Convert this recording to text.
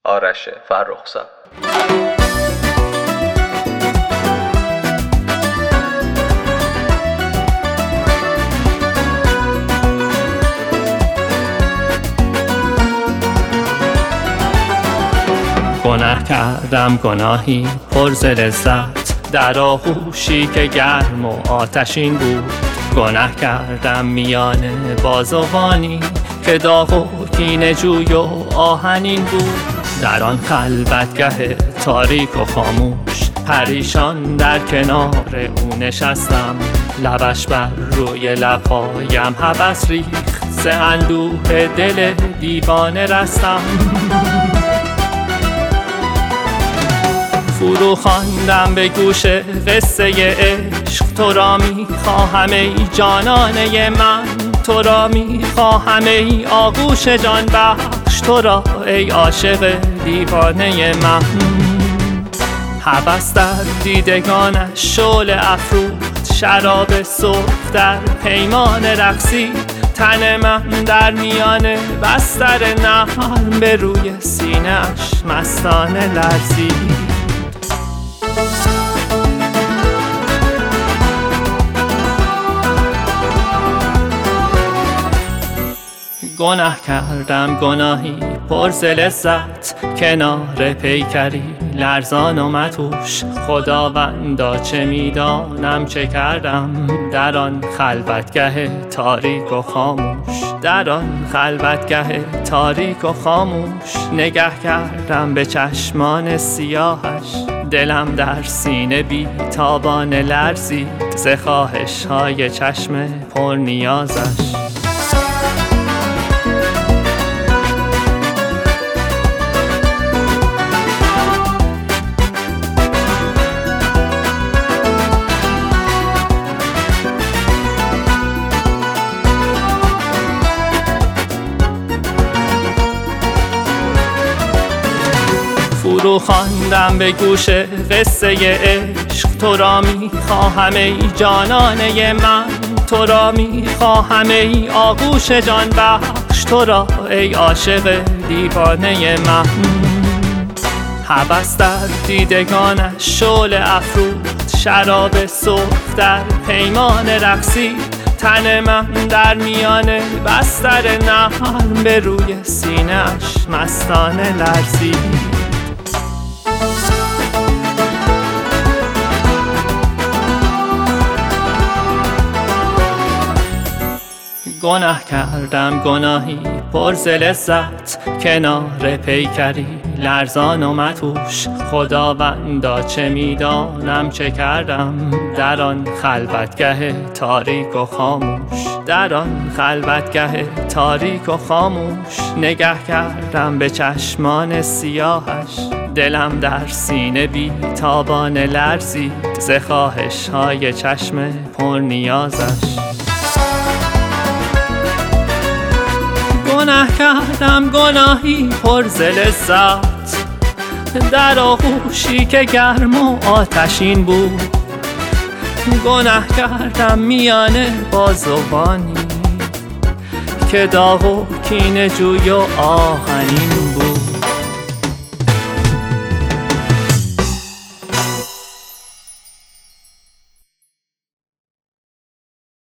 آرش فرخزاد. گناه کردم گناهی پر ز لذت، در آغوشی که گرم و آتشین بود. گناه کردم میان بازوانی که داغ و کینه جوی و آهنین بود. در آن خلوتگه تاریک و خاموش پریشان در کنار او نشستم. لبش بر روی لبهایم هوس ریخت، ز اندوه دل دیوانه رستم. فرو خواندم به گوش قصه عشق، تو را میخواهم ای جانانه من، تو را میخواهم ای آغوش جان بخش، تو را ای عاشق دیوانه من. هوس در دیدگانش شعله افروخت، شراب سرخ در پیمان رقصی. تن من در میان بستر نرم، به روی سینه‌اش مستانه لرزید. گناه کردم گناهی پر ز لذت، کنار پیکری لرزان و مدهوش. خداوندا چه میدانم چه کردم در آن خلوتگه تاریک و خاموش. در آن خلوتگه تاریک و خاموش نگه کردم به چشمان سیاهش. دلم در سینه بی تابان لرزید، ز خواهش های چشم پر نیازش. فرو خواندم به گوش قصه عشق، تو را میخواهم ای جانانه من، تو را میخواهم ای آغوش جان بخش، تو را ای عاشق دیوانه من. هوس در دیدگانش شعله افروخت، شراب سرخ در پیمان رقصی. تن من در میان بستر نرم، به روی سینه‌اش مستانه لرزید. گناه کردم گناهی پر ز لذت، کنار پیکری لرزان و مدهوش. خداوندا چه میدانم چه کردم در آن خلوتگه تاریک و خاموش. در آن خلوتگه تاریک و خاموش نگه کردم به چشمان سیاهش. دلم در سینه بی تابان لرزید، ز خواهش های چشم پر نیازش. گناه کردم گناهی پر ز لذت، در آغوشی که گرم و آتشین بود. گناه کردم میان بازوانی که داغ و کینه جوی و آهنین بود.